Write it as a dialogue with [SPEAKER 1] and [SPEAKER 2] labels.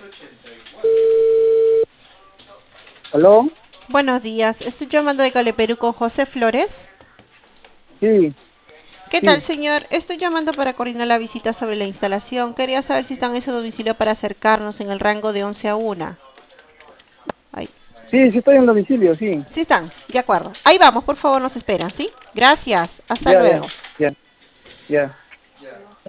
[SPEAKER 1] ¿Aló?
[SPEAKER 2] Buenos días, estoy llamando de Caleperú con José Flores.
[SPEAKER 1] Sí,
[SPEAKER 2] ¿Qué tal,
[SPEAKER 1] sí.
[SPEAKER 2] señor? Estoy llamando para coordinar la visita sobre la instalación. Quería saber si están en su domicilio para acercarnos en el rango de 11 a 1. Ahí.
[SPEAKER 1] Sí, sí estoy en domicilio, sí.
[SPEAKER 2] Sí están, de acuerdo. Ahí vamos, por favor, nos esperan, ¿sí? Gracias, hasta
[SPEAKER 1] Ya, ya,
[SPEAKER 2] luego.
[SPEAKER 1] ya, ya.